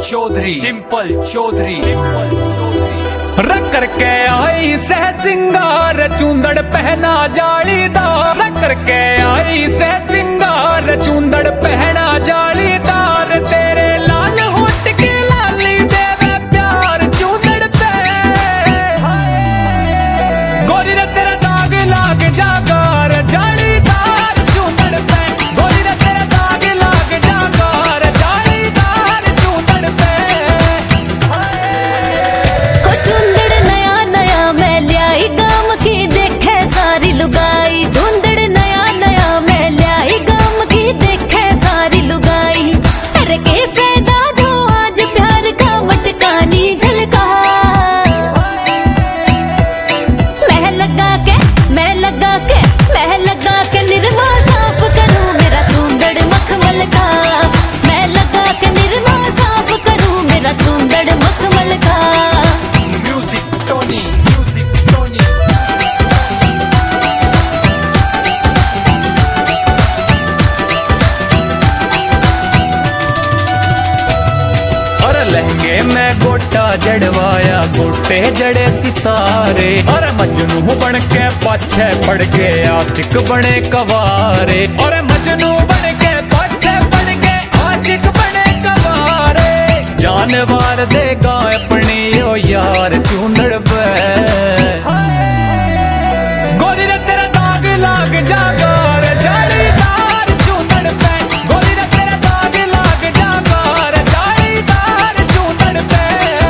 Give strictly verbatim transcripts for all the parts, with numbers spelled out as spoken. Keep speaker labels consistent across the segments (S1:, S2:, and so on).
S1: चौधरी डिंपल चौधरी रख करके आई सह सिंगार चूंदड़ पहना जालीदार रख करके आई सह सिंगार चूंदड़ पहना जालीदार तेरे लाल होठ के लाली देवे प्यार चूंदड़ पे गोरी रे तेरा दाग लाग जागार जालीदार चूंदड़ पे गोरी रे तेरा दाग लाग जागार जालीदार चूंदड़ पे
S2: को चूंदड़ नया नया मैं ल्याई गाम की देखे सारी लुगाई चूंदड़ नया नया मैं ल्याई गाम की देखे सारी लुगाई अरे के फायदा जो आज प्यार का मटकानी झलका मैं लगा के मैं लगा के मैं लगा के निरमा साफ करूं मेरा चूंदड़ मखमल का मैं लगा के निरमा साफ करूं मेरा चूंदड़ मखमल का
S1: म्यूजिक टोनी म्यूजिक टोनी और लहंगे में गोटा जड़वाया गोटे जड़े सितारे और मजनू बन के पाछे पड़ के आशिक बने कवारे और मजनू बन के पाछे पड़ के आशिक बने कवारे जानवर देगा अपनी ओ यार चूंदड़ पे गोरी रे तेरा दाग लाग जागार जालीदार चूंदड़ पे गोरी रे तेरा दाग लाग जागार जालीदार चूंदड़ पे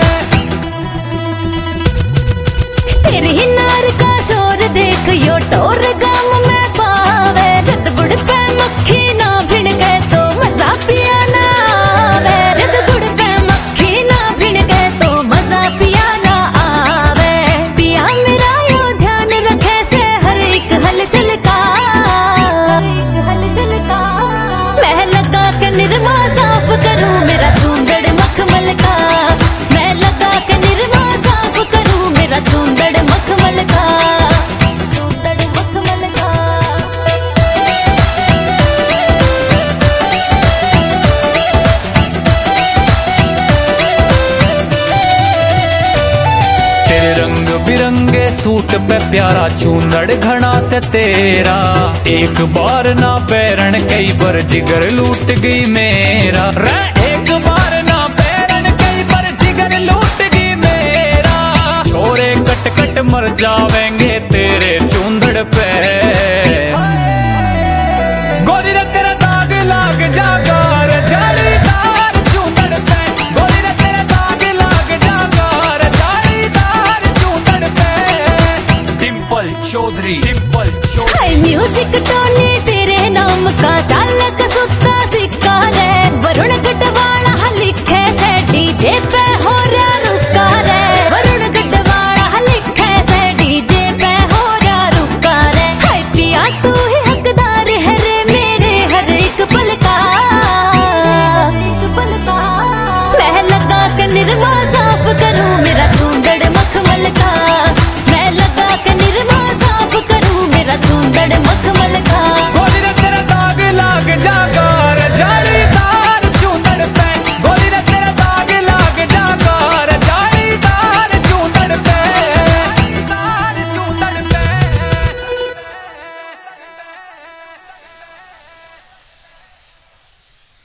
S2: तेरी नार का शोर देख यो टोर गाम में पावे जद गुड़ पे मक्खी ना भिड़ गए तो मजा पिया ना आवे जद गुड़ पे मक्खी ना भिड़ गए तो मजा पिया ना आवे पिया मेरा यो ध्यान रखे से हर एक हलचल का हर एक हलचल का मैं लगा के निरमा साफ करूं मेरा चूंदड़ मखमल का मैं लगा के निरमा साफ करूं मेरा चूंदड़ मखमल का चूंदड़ मखमल का
S1: तेरे रंग बिरंगे सूट पे प्यारा चूंदड़ घना से तेरा एक बार ना पैरण कई बार जिगर लूट गई मेरा रे एक बार ना पैरण कई बार जिगर लूट गई मेरा छोरे कट कट मर जावेंगे